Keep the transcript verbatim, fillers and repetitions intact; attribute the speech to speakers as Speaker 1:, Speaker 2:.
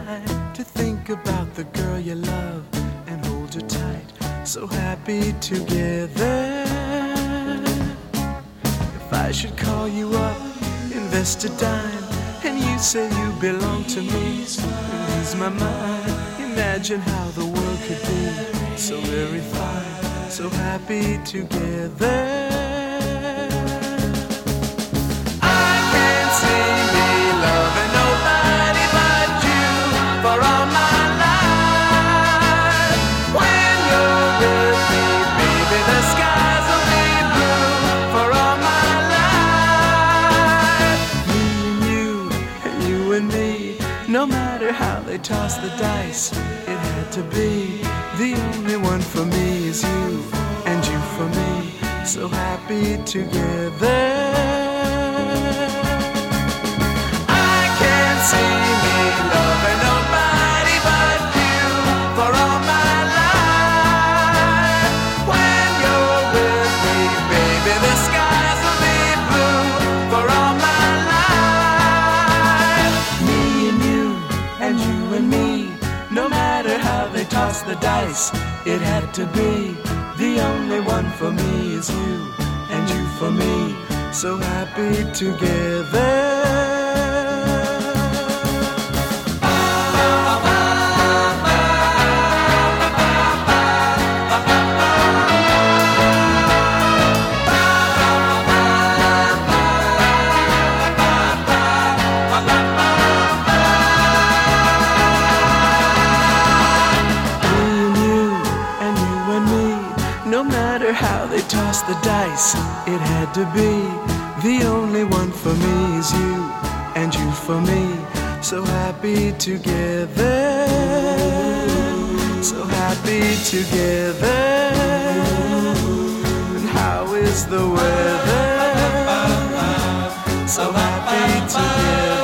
Speaker 1: night to think about the girl you love and hold her tight, so happy together. If I should call you up, invest a dime, and you say you belong to me, lose my mind. Imagine how the world could be so very fine, so happy together. No matter how they toss the dice, it had to be. The only one for me is you, and you for me, so happy together. I can't see me loving nobody but you for all my life. When you're with me, baby, the skies will be blue for all my life. Me and you, and you and me, no matter how they toss the dice, it had to be. The only one for me is you, and you for me, so happy together. No matter how they toss the dice, it had to be. The only one for me is you, and you for me, so happy together. So happy together. And how is the weather? So happy together.